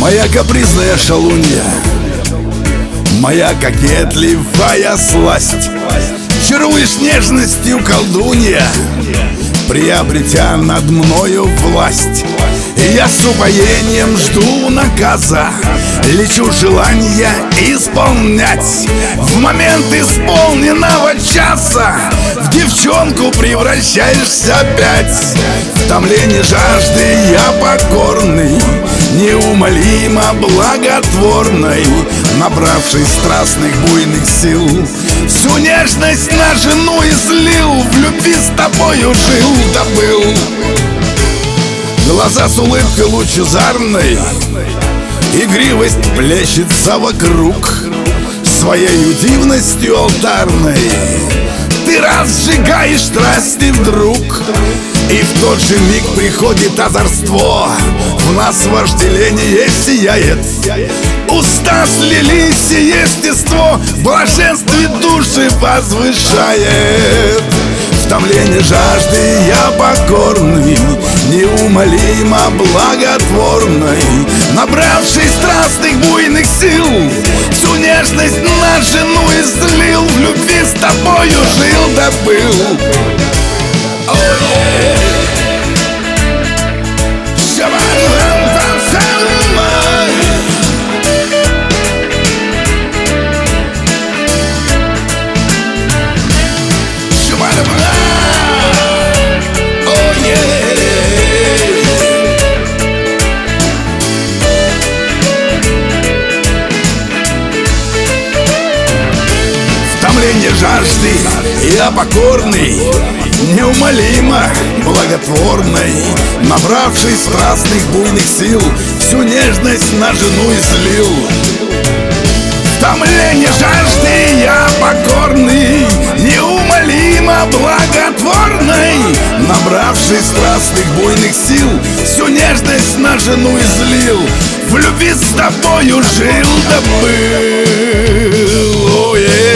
Моя капризная шалунья, моя кокетливая сласть, чаруешь нежностью, колдунья, приобретя над мною власть. И я с упоением жду наказа, лечу желания исполнять. В момент исполненного часа в девчонку превращаешься опять. В томлении жажды я покорный, неумолимо благотворной, набравшись страстных буйных сил, всю нежность на жену излил, в любви с тобою жил да был. Глаза с улыбкой лучезарной, игривость плещется вокруг, своею дивностью алтарной ты разжигаешь страсти вдруг. И в тот же миг приходит озорство, в нас вожделение сияет, уста слились, и естество в блаженстве души возвышает. В томлении жажды я покорный, неумолимо благотворной, набравшись страстных буйных сил, всю нежность на жену излил, в любви с тобою жил да был. Жажды я покорный, неумолимо благотворной, набравшись страстных буйных сил, всю нежность на жену излил. В томлении жажды я покорный, неумолимо благотворной, набравшись страстных буйных сил, всю нежность на жену излил, в любви с тобою жил да был.